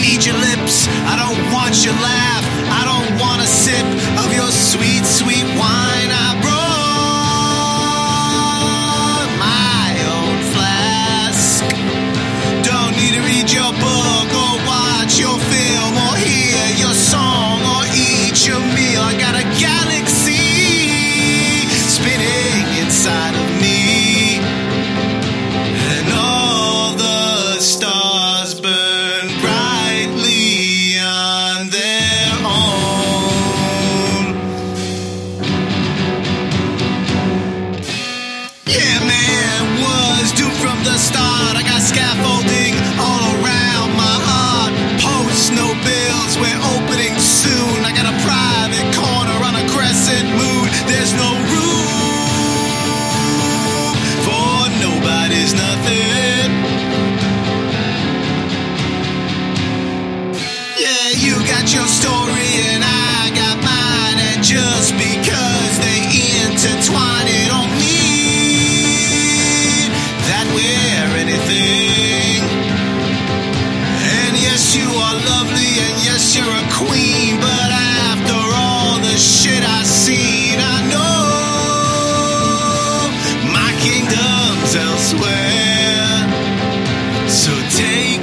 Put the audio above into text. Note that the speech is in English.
need your lips, I don't want your laugh, I don't want a sip of your sweet, sweet wine. I brought my own flask. Don't need to read your book or watch your film or hear your song or eat your meal. I got a galaxy spinning inside of me, and all the stars burn brightly on their own. Yeah, man, was doomed from the start. I got scaffolding all around my heart. Post no bills, we're opening soon. I got a private corner on a crescent moon. There's no room for nobody's nothing. Yeah, you got your story and I got mine, and just because they intertwine, it don't mean that we're anything. And yes, you are lovely, and yes, you're a queen, but after all the shit I've seen, I know my kingdom's elsewhere. So take